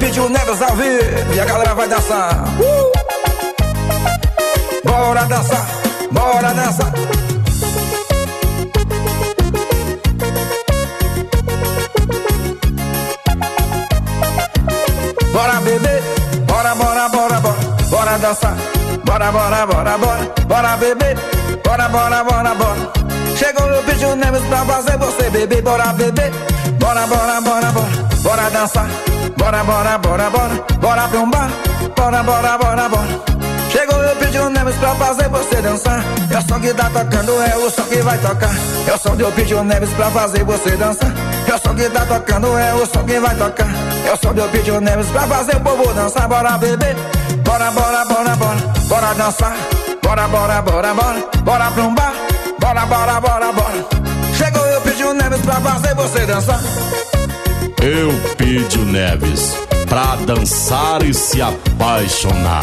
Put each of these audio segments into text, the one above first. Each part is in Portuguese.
Pediu Neves ao vivo e a galera vai dançar. Bora dançar, bora dançar. Bora beber, bora, bora, bora, bora. Bora dançar, bora, bora, bora, bora. Bora beber, bora, bora, bora, bora. Chegou o Pediu Neves pra fazer você beber. Bora beber, bora, bora, bora, bora. Bora dançar, bora, bora, bora, bora. Bora pra um bar, bora, bora, bora, bora. Chegou o Pediu Neves pra fazer você dançar. É o som que tá tocando, é o som que vai tocar. É o som do Pediu Neves pra fazer você dançar. É o som que tá tocando, é o som que vai tocar. É o som do Pediu Neves pra fazer o povo dançar. Bora beber, bora, bora, bora, bora. Bora dançar, bora, bora, bora, bora. Bora pra um bar, bora, bora, bora, bora. Chegou o Pediu Neves pra fazer você dançar. Eu Pediu Neves, pra dançar e se apaixonar.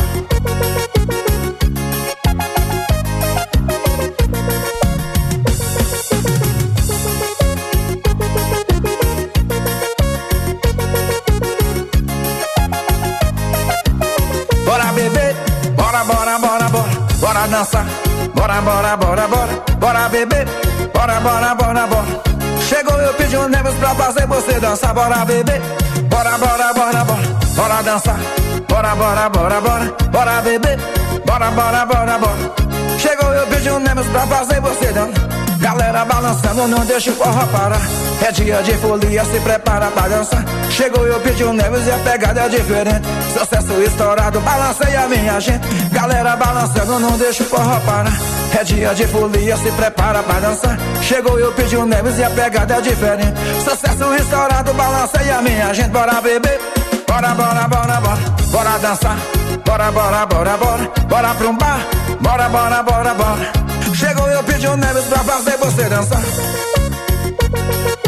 Bora beber, bora, bora, bora, bora. Bora dançar, bora, bora, bora, bora. Bora beber, bora, bora, bora, bora. Chegou eu Pediu Neves pra fazer você dançar. Bora beber, bora, bora, bora, bora. Bora dançar, bora, bora, bora, bora. Bora beber, bora, bora, bora, bora. Chegou eu Pediu Neves pra fazer você dançar. Galera balançando, não deixa o forró parar. É dia de folia, se prepara pra dançar. Chegou eu Pediu Neves e a pegada é diferente. Sucesso estourado, balancei a minha gente. Galera balançando, não deixa o forró parar. É dia de folia, se prepara pra dançar. Chegou eu Pediu Neves e a pegada é diferente. Sucesso estourado, balancei a minha gente. Bora beber, bora, bora, bora, bora. Bora dançar, bora, bora, bora, bora. Bora pra um bar, bora, bora, bora, bora. Chegou eu Pediu Neves pra fazer você dançar.